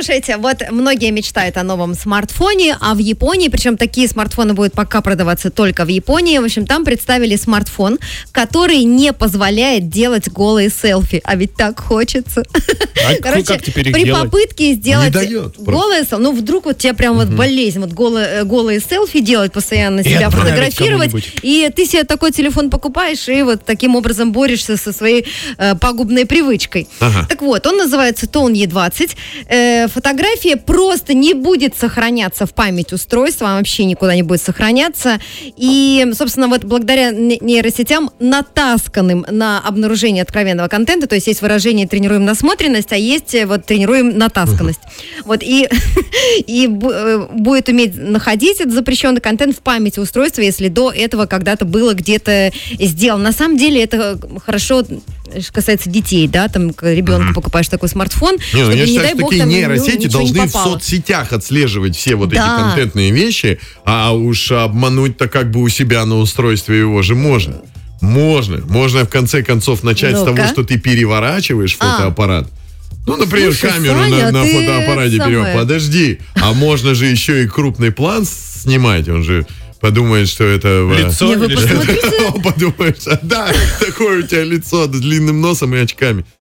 Слушайте, вот многие мечтают о новом смартфоне, а в Японии, причем такие смартфоны будут пока продаваться только в Японии, в общем, там представили смартфон, который не позволяет делать голые селфи, а ведь так хочется. Короче, как теперь их при делать? попытке сделать голые селфи, ну вдруг вот тебе прям вот болезнь, вот голые селфи делать, постоянно себя фотографировать, и ты себе такой телефон покупаешь и вот таким образом борешься со своей пагубной привычкой. Так вот, он называется Tone E20. Фотография просто не будет сохраняться в память устройства, она вообще никуда не будет сохраняться. И, собственно, вот благодаря нейросетям, натасканным на обнаружение откровенного контента, то есть выражение «тренируем насмотренность», а есть вот «тренируем натасканность». Вот, и будет уметь находить этот запрещенный контент в памяти устройства, если до этого когда-то было где-то сделано. На самом деле это хорошо касается детей, да, там ребенку покупаешь такой смартфон, чтобы, я считаю, дай что бог, такие там нейросети должны в соцсетях отслеживать все вот эти контентные вещи, а уж обмануть-то как бы у себя на устройстве его же можно. Можно в конце концов начать с того, что ты переворачиваешь фотоаппарат. Ну, например, камеру Саня, на фотоаппарате берем. Подожди, а можно же еще и крупный план снимать, он же подумает, что это... Лицо или что? Подумаешь, да, такое у тебя лицо с длинным носом и очками.